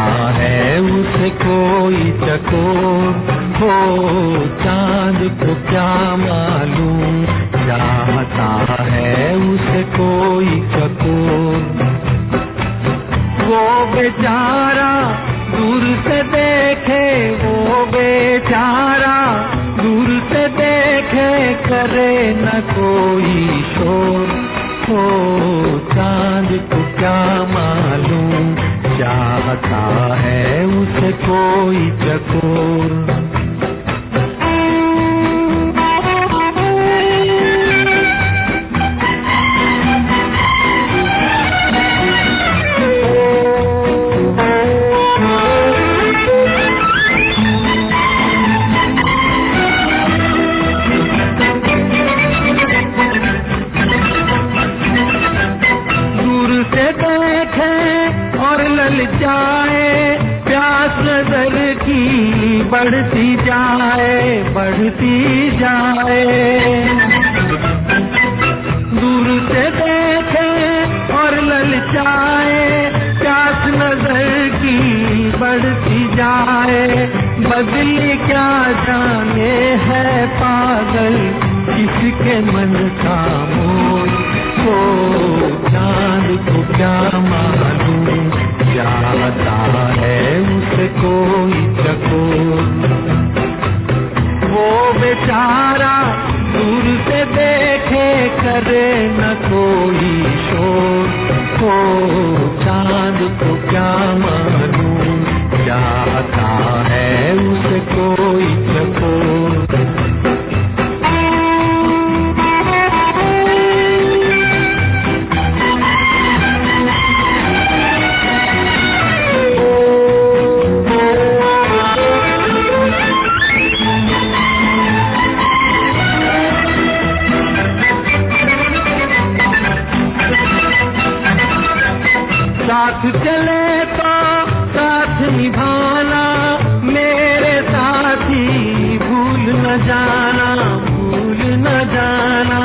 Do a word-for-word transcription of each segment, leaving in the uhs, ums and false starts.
है उसे कोई चकोर, हो चांद को क्या मालूम, चाहता है उसे कोई चकोर। वो बेचारा दूर से देखे, वो बेचारा दूर से देखे, करे न कोई शोर, हो चांद को क्या मालूम, चाहता है उसे कोई चकोर। जाए प्यास नजर की बढ़ती जाए, बढ़ती जाए, दूर से देखे और ललचाए, प्यास नजर की बढ़ती जाए। बदली क्या जाने है पागल किसके मन का मोल, हो चांद को क्या मालूम, चाहता है उसे कोई चकोर। वो बेचारा दूर से देखे, करे न कोई शोर, हो चांद को क्या मालूम, चाहता है उसे कोई चकोर। साथ चले तो साथ निभाना, मेरे साथी भूल न जाना, भूल न जाना।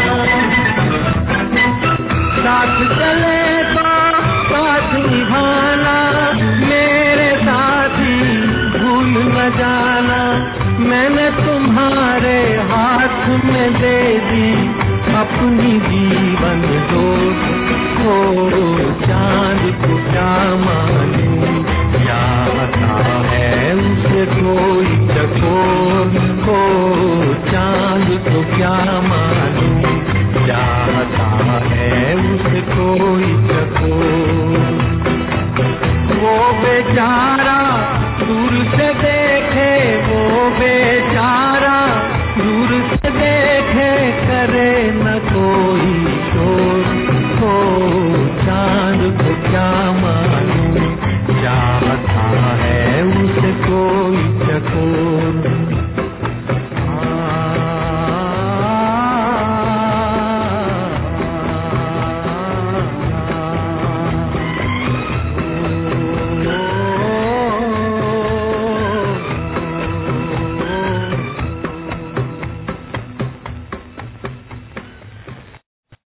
साथ चले तो साथ निभाना, मेरे साथी भूल न जाना। मैंने तुम्हारे हाथ में दे दी अपनी जीवन दोस्त, हो चांद को क्या मालूम, चाहता है उसे कोई चकोर, हो चांद को क्या मालूम, चाहता है उसे कोई चकोर। वो बेचारा